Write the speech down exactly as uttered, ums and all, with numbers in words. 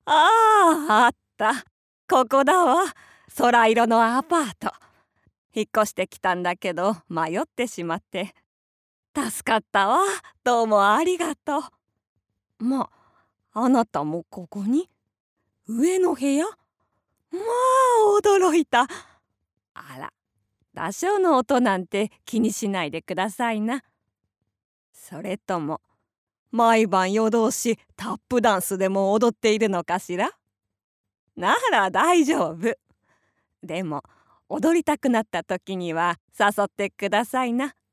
ああ、あった。ここだわ。空色のアパート。引っ越してきたんだけど迷ってしまって。助かったわ。どうもありがとう。まあ、あなたもここに？上の部屋？まあ、驚いた。あら、多少の音なんて気にしないでくださいな。それとも、毎晩夜通しタップダンスでも踊っているのかしら？なら大丈夫。でも、踊りたくなった時には誘ってくださいな。